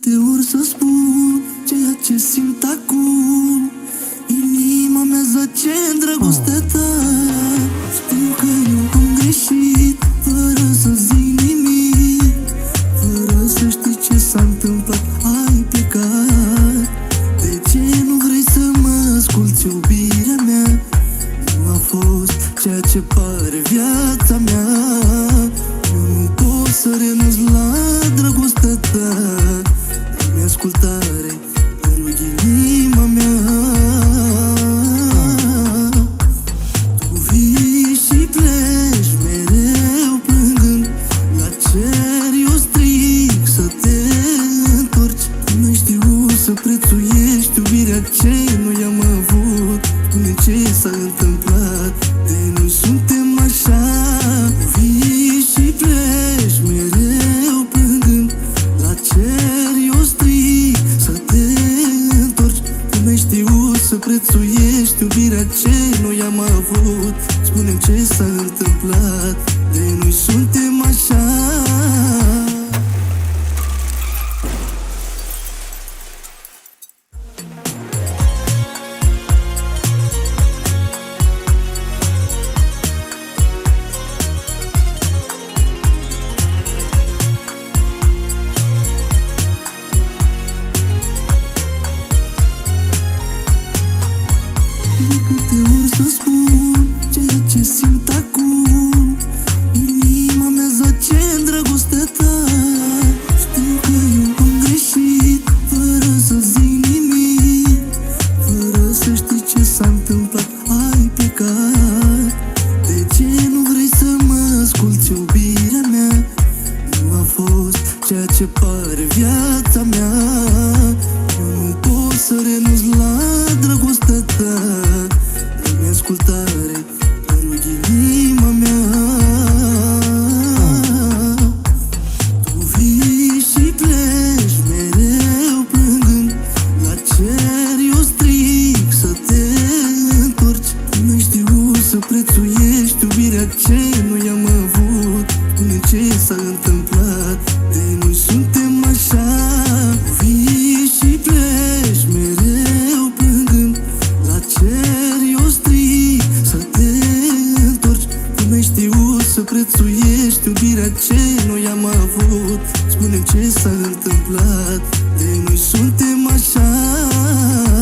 câte ori să spun ceea ce simt acum. Inima mea zace în dragostea ta. Știu că eu am greșit, fără să zic nimic, fără să știi ce s-a întâmplat, ai plecat. De ce nu vrei să mă asculți, iubirea mea? Nu a fost ceea ce pare viața mea. Eu nu pot să renunț la dragostea ta. Dă-mi ascultare, te rog, inima mea. Tu vii și pleci mereu plângând, la cer eu strig să te întorci. Tu n-ai știut să prețuiești iubirea ce nu i-am avut. Spune ce s-a întâmplat, de noi suntem așa. Vii și pleci mereu plângând, la cer eu strig să te întorci. Tu n-ai știut să prețuiești iubirea ce nu i-am avut. Spune-mi ce s-a întâmplat, de noi suntem așa. De câte ori să spun ceea ce simt acum. Inima mea zace în dragostea ta. Știu că eu am greșit, fără să zic nimic, fără să știi ce s-a întâmplat, ai plecat. De ce nu vrei să mă asculți, iubirea mea? Nu a fost ceea ce pare viața mea. Eu nu pot să renunț la dragostea ta. Dă-mi ascultare, te rog, inima mea. Tu vii și pleci mereu plângând, la cer eu strig să te întorci. Tu n-ai știut să prețuiești iubirea ce nu i-am avut. Spune ce s-a întâmplat, de noi suntem așa. Vii și pleci mereu plângând, la cer eu strig să te întorci. Tu n-ai știut să prețuiești iubirea ce nu i-am avut. Spune-mi ce s-a întâmplat, de noi suntem așa.